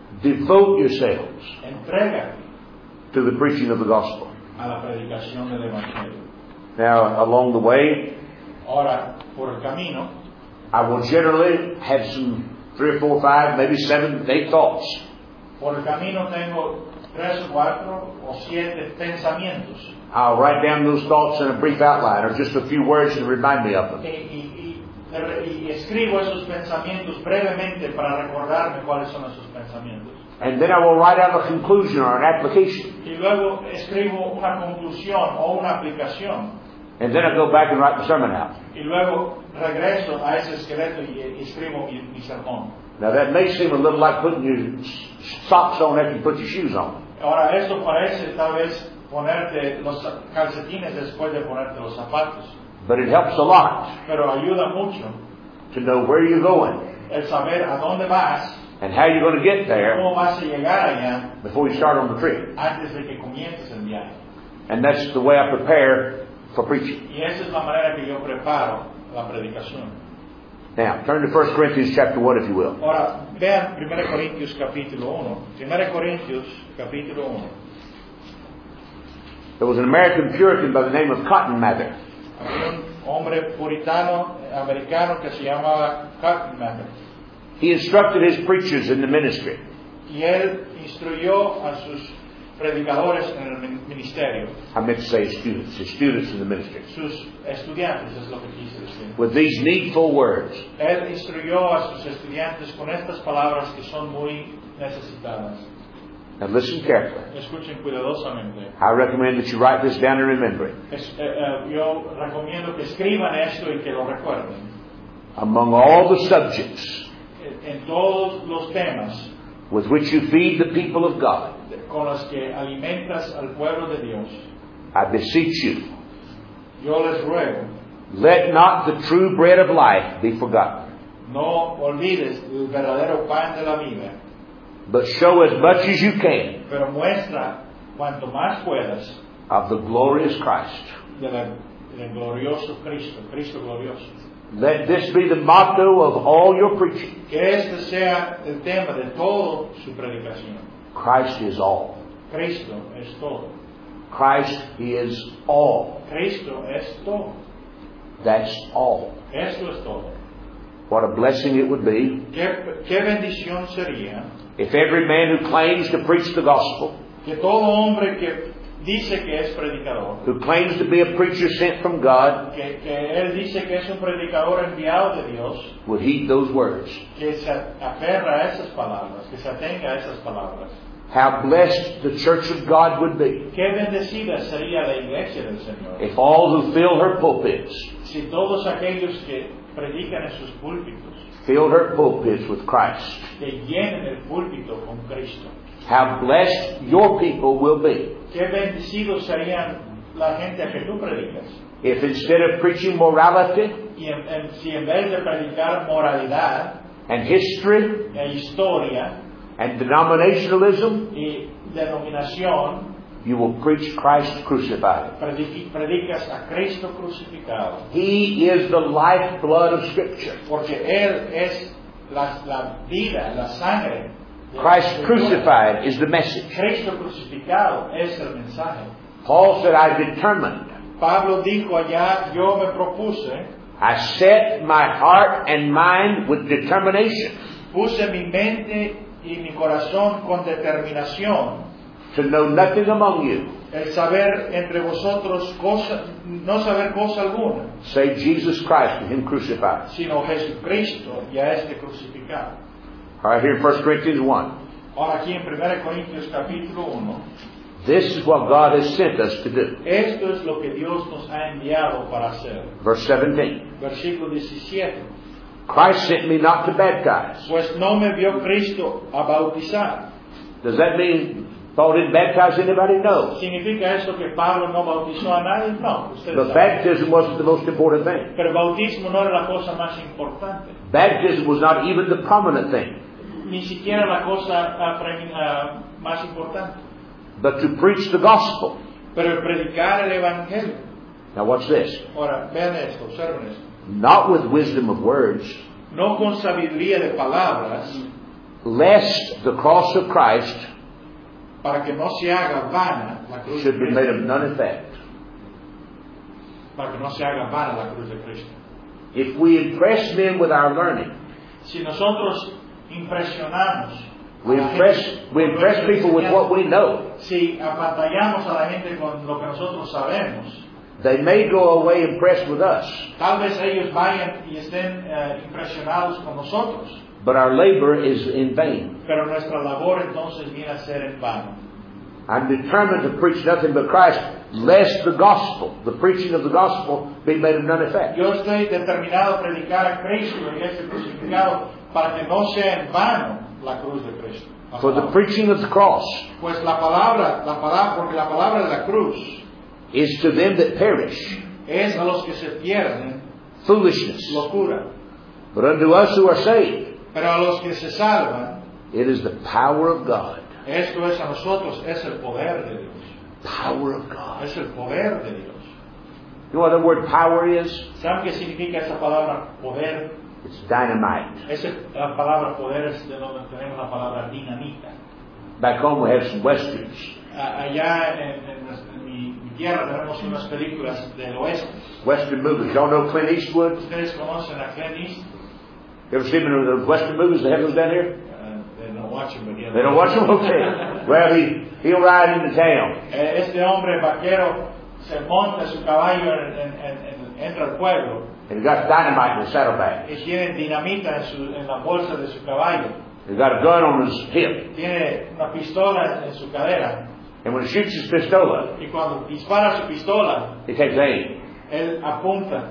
Devote yourselves Entrégate to the preaching of the gospel. a la predicación del Evangelio. Now, along the way, Ahora, por el camino, I will generally have some three or four, five, maybe seven, eight thoughts. por el camino tengo tres o cuatro o siete pensamientos. I'll write down those thoughts in a brief outline or just a few words to remind me of them. Y, y- y- y escribo esos pensamientos brevemente para recordarme cuáles son esos pensamientos. And then I will write out a conclusion or an application. Y luego escribo una conclusión o una aplicación. And then I go back and write the sermon out. Y luego regreso a ese esqueleto y, y escribo mi, mi sermón. Now that may seem a little like putting your socks on after you put your shoes on. Ahora, esto parece tal vez ponerte los calcetines después de ponerte los zapatos. But it helps a lot Pero ayuda mucho to know where you're going el saber a dónde vas, and how you're going to get there cómo vas a llegar allá before you start on the trip. antes de que comiences el viaje. And that's the way I prepare for preaching. Y esa es la manera que yo preparo la predicación. Now, turn to First Corinthians chapter one, if you will. Ahora, vean primero Corintios capítulo uno. primero Corintios capítulo uno. There was an American Puritan by the name of Cotton Mather. Había un hombre puritano americano que se llamaba Cotton Mather. He instructed his preachers in the ministry. Y él instruyó a sus predicadores en el min- ministerio, I meant to say his students, his students in the ministry. sus estudiantes es lo que quise decir. With these needful words. Él instruyó a sus estudiantes con estas palabras que son muy necesitadas. Now listen carefully. Escuchen cuidadosamente. I recommend that you write this down and remember it. Es- eh, eh, yo recomiendo que escriban esto y que lo recuerden. Among all the subjects En, en todos los temas with which you feed the people of God, con los que alimentas al pueblo de Dios, I beseech you, yo les ruego, let not the true bread of life be forgotten, no olvides el verdadero pan de la vida, but show as much as you can pero muestra cuanto más puedas of the glorious Christ, de la- del glorioso Cristo, Cristo glorioso. Let this be the motto of all your preaching. Que este sea el tema de toda su predicación. Christ is all. Cristo es todo. Christ is all. Cristo es todo. That's all. Esto es todo. What a blessing it would be Qué, qué bendición sería if every man who claims to preach the gospel, que todo hombre que dice que es predicador, who claims to be a preacher sent from God, que, que él dice que es un predicador enviado de Dios, would heed those words. que se aferra a esas palabras, que se atenga a esas palabras. How blessed the church of God would be Qué bendecida sería la iglesia del Señor if all who fill her pulpits si todos aquellos que predican en sus púlpitos fill her pulpits with Christ. que llenen el púlpito con Cristo. How blessed your people will be Qué bendecidos serían la gente a que tú predicas. if instead of preaching morality Y en, en, si en vez de predicar moralidad and history e historia and denominationalism, y denominación, you will preach Christ crucified. predic- predicas a Cristo crucificado. He is the lifeblood of Scripture. Porque Él es la, la vida, la sangre. de la Christ Escritura. crucified is the message. Cristo crucificado es el mensaje. Paul said, I determined, Pablo dijo allá, yo me propuse, I set my heart and mind with determination puse mi mente y mi corazón con determinación, to know nothing among you el saber entre vosotros cosa, no saber cosa alguna, save Jesus Christ and Him crucified. sino Jesucristo y a este crucificado. All right, here in First Corinthians one. Ahora aquí en primera Corintios capítulo uno, This is what God has sent us to do. esto es lo que Dios nos ha enviado para hacer. Verse seventeen. Versículo diecisiete. Christ sent me not to baptize. Pues no me vio Cristo a bautizar. Does that mean Paul didn't baptize anybody? No. ¿Significa eso que Pablo no bautizó a nadie? No, ustedes But saben. baptism wasn't the most important thing. Pero el bautismo no era la cosa más importante. Baptism was not even the prominent thing. Ni siquiera la cosa uh, pre- uh, más importante. But to preach the gospel. Pero el predicar el evangelio. Now watch this. Ahora, vean esto, observen esto. Not with wisdom of words, No con sabiduría de palabras, lest the cross of Christ para que no se haga vana la cruz de should be made of Cristo. none effect. Para que no se haga vana la cruz de Cristo. If we impress men with our learning, Si nosotros impresionamos, a we la impress, gente we con impress nuestra people with what we know, si apantallamos a la gente con lo que nosotros sabemos, they may go away impressed with us, tal vez ellos vayan y estén eh, impresionados con nosotros, but our labor is in vain. pero nuestra labor entonces viene a ser en vano. I'm determined to preach nothing but Christ, lest the gospel, the preaching of the gospel, be made of none effect. Yo estoy determinado a predicar a Cristo y este crucificado para que no sea en vano la cruz de Cristo. La For the palabra. preaching of the cross Pues la palabra, la palabra, porque la palabra de la cruz is to them that perish es a los que se pierden foolishness, locura, but unto us who are saved, pero a los que se salvan, it is the power of God. esto es a nosotros, es el poder de Dios. Power of God. Es el poder de Dios. You know what the word power is? ¿Saben qué significa esa palabra poder? It's dynamite. Esa, la palabra poder es de donde tenemos la palabra dinamita. Back home we have some westerns. A- Allá en, en nuestra- en mi, mi tierra tenemos unas películas del oeste. Western movies. Y'all know Clint Eastwood? ¿Ustedes conocen a Clint Eastwood? You ever seen those Western movies? They have those down here? Uh, they don't watch him, but yeah. They don't watch them? Okay. Well, he, he'll ride into town. Eh, Este hombre vaquero se monta su caballo, en, en, en, en- entra al pueblo And he got dynamite in his saddlebag. y tiene dinamita en, su, en la bolsa de su caballo. He got a gun on his hip. Tiene una pistola en su cadera And when he shoots his pistola, y cuando dispara su pistola, he takes aim. él apunta.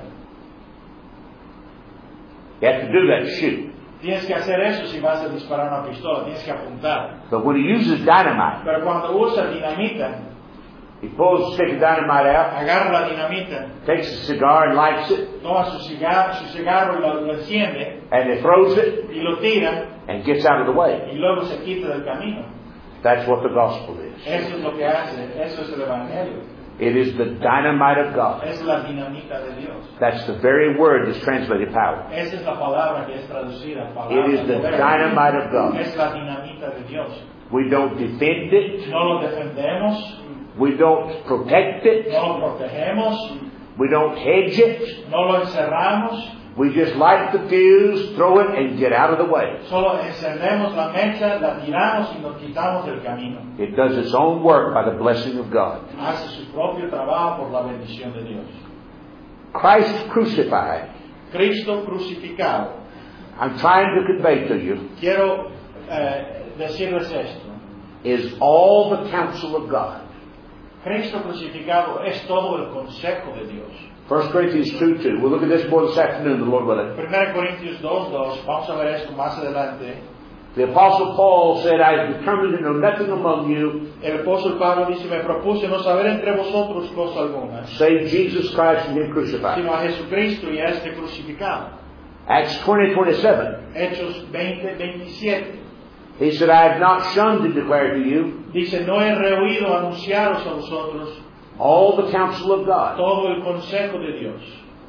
You have to do that to shoot. Tienes que hacer eso si vas a disparar una pistola, tienes que apuntar. But when he uses dynamite, Pero cuando usa dinamita, he pulls a stick of dynamite out, agarra la dinamita, takes a cigar and lights it, toma su cigarro, su cigarro y lo, lo enciende and he throws it y lo tira and gets out of the way. y luego se quita del camino. That's what the gospel is. Eso es lo que hace, eso es el evangelio. It is the dynamite of God. Es la dinamita de Dios. That's the very word that's translated power. Esa es la palabra que es traducida. Palabra, It is the poder. dynamite of God. Es la dinamita de Dios. We don't defend it. No lo defendemos, We don't protect it. no lo protegemos, We don't hedge it. no lo encerramos. We just light the fuse, throw it, and get out of the way. Solo encendemos la mecha, la tiramos y nos quitamos del camino. It does its own work by the blessing of God. Hace su propio trabajo por la bendición de Dios. Christ crucified, Cristo crucificado. I'm trying to convey to you, Quiero eh, decirles esto. is all the counsel of God. Cristo crucificado es todo el consejo de Dios. First Corinthians two two. We'll look at this more this afternoon, the Lord willing. primera Corintios dos dos, vamos a ver esto más adelante. The Apostle Paul said, I determined to know nothing among you El apóstol Pablo dice, me propuse no saber entre vosotros cosa alguna, save Jesus Christ and Him crucified. sino a Jesucristo y a este crucificado. Acts twenty twenty-seven. Hechos veinte veintisiete. He said, I have not shunned to declare to you Dice, no he rehuido anunciaros a vosotros all the counsel of God. todo el consejo de Dios.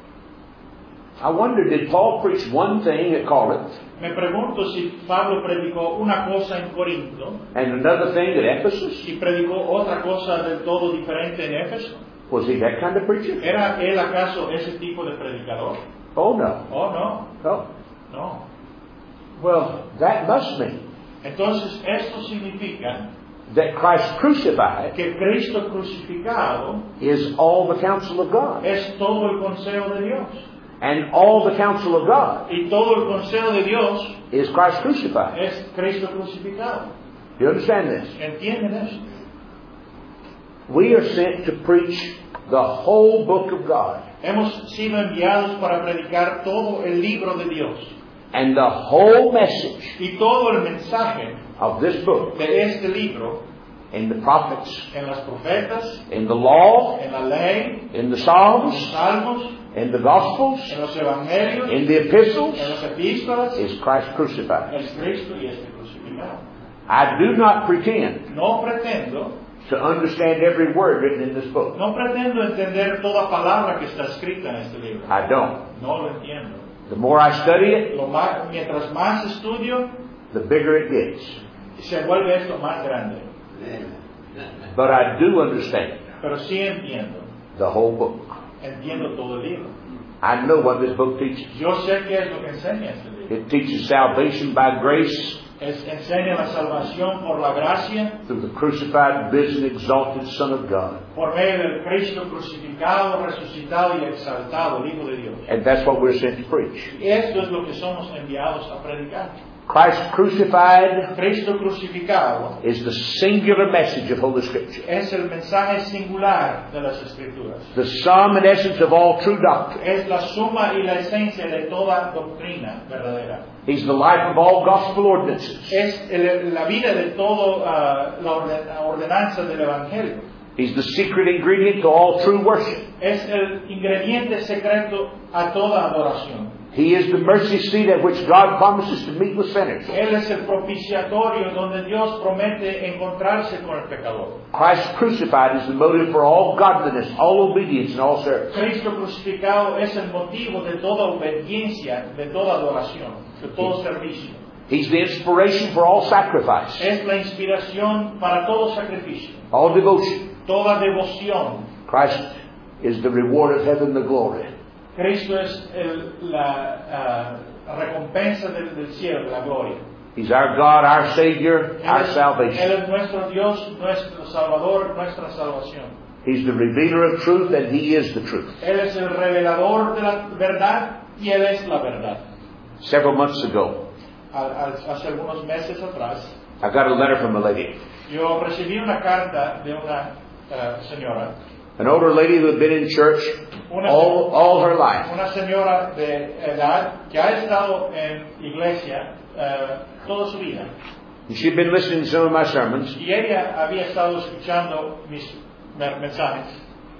I wonder, did Paul preach one thing at Corinth Me pregunto si Pablo predicó una cosa en Corinto and another thing at Ephesus? y predicó otra cosa del todo diferente en Éfeso. Was he that kind of preacher? ¿Era él acaso ese tipo de predicador? Oh, no. Oh, no, No. no. Well, that must mean Entonces, esto significa that Christ crucified que Cristo crucificado is all the counsel of God. es todo el consejo de Dios. And all the counsel of God Y todo el consejo de Dios is Christ crucified. es Cristo crucificado. You understand this? ¿Entienden eso? We are sent to preach the whole book of God. Hemos sido enviados para predicar todo el libro de Dios. And the whole message Y todo el mensaje of this book, de este libro, in the prophets, en las profetas, in the law, en la ley, in the en los Psalms, salmos, in the Gospels, en los evangelios, in the epistles, en los epístolas, is Christ crucified. es Cristo y este crucificado. I do not pretend No pretendo, to understand every word written in this book. no pretendo entender toda palabra que está escrita en este libro. I don't. No lo entiendo. The more I study it, Lo más, mientras más estudio, the bigger it gets. se vuelve esto más grande. But I do understand Pero sí entiendo. the whole book. Entiendo todo el libro. I know what this book teaches. Yo sé qué es lo que enseña este libro. It teaches salvation by grace Es, enseña la salvación por la gracia, through the crucified, risen, exalted Son of God. por medio del Cristo crucificado, resucitado y exaltado, el Hijo de Dios. And that's what we're sent to preach. Esto es lo que somos enviados a predicar. Christ crucified Cristo crucificado is the singular message of Holy Scripture. es el mensaje singular de las Escrituras. The sum and essence of all true doctrine. Es la suma y la esencia de toda doctrina verdadera. He's the life of all gospel ordinances. Es el- la vida de toda la, orden- la ordenanza del Evangelio. He's the secret ingredient to all true worship. Es el ingrediente secreto a toda adoración. He is the mercy seat at which God promises to meet with sinners. Él es el propiciatorio donde Dios promete encontrarse con el pecador. Christ crucified is the motive for all godliness, all obedience, and all service. Cristo crucificado es el motivo de toda obediencia, de toda adoración, de todo servicio. He's the inspiration for all sacrifice, Es la inspiración para todo sacrificio, all devotion. toda devoción. Christ is the reward of heaven, the glory. Cristo es el- la ah, recompensa del, del cielo, de la gloria. He's our God, our Savior, Él our es, Él salvation. es nuestro Dios, nuestro Salvador, nuestra salvación. He's the revealer of truth, and He is the truth. Él es el revelador de la verdad y Él es la verdad. Several months ago, Al- al- hace algunos meses atrás, I got a letter from a lady. yo recibí una carta de una ah, señora, An older lady who had been in church Una- all, all her life. una señora de edad que ha estado en iglesia ah, toda su vida. And she'd been listening to some of my sermons, Y ella había estado escuchando mis me- mensajes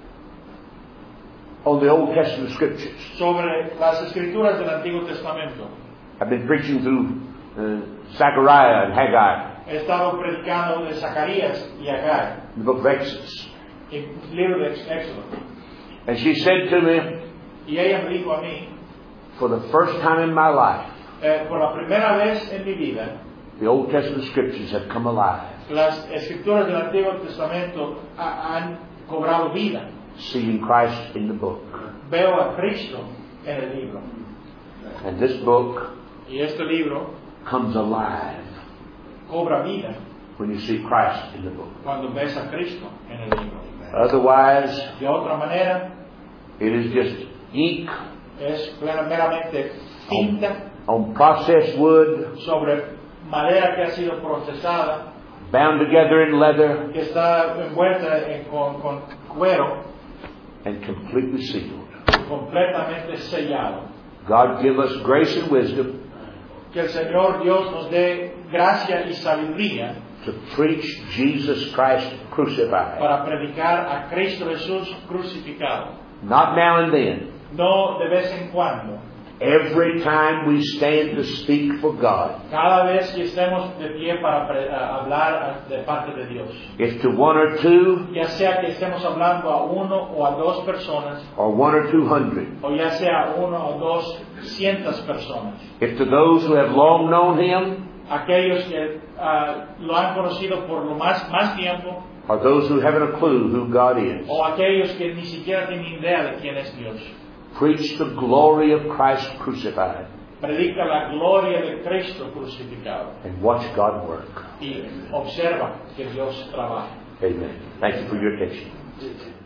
on the Old Testament scriptures. sobre las escrituras del Antiguo Testamento. I've been preaching through uh, Zechariah and Haggai, He estado predicando de Zacarías y Agar, the book of Exodus. En el libro de Éxodo. And she said to me, Y ella me dijo a mí, for the first time in my life, eh, por la primera vez en mi vida, the Old Testament scriptures have come alive. las escrituras del Antiguo Testamento ha, han cobrado vida. Seeing Christ in the book. Veo a Cristo en el libro. And this book Y este libro comes alive cobra vida when you see Christ in the book. cuando ves a Cristo en el libro. Otherwise, De otra manera, it is just ink es meramente tinta on processed wood, sobre madera que ha sido procesada, bound together in leather, que está envuelta en, con, con cuero, and completely sealed. completamente sellado. God give us grace and wisdom Que el Señor Dios nos dé gracia y sabiduría to preach Jesus Christ crucified. para predicar a Cristo Jesús crucificado. Not now and then. No de vez en cuando. Every time we stand to speak for God. Cada vez que estemos de pie para pre- a hablar de parte de Dios. If to one or two, Ya sea que estemos hablando a uno o a dos personas, or one or two hundred. o ya sea a uno o dos cientas personas. If to those who have long known Him, Aquellos que uh, lo han conocido por lo más, más tiempo, or those who haven't a clue who God is. o aquellos que ni siquiera tienen idea de quién es Dios. Preach the glory of Christ crucified. Predica la gloria de Cristo crucificado. And watch God work. Y observa que Dios trabaja. Amen. Thank you for your attention.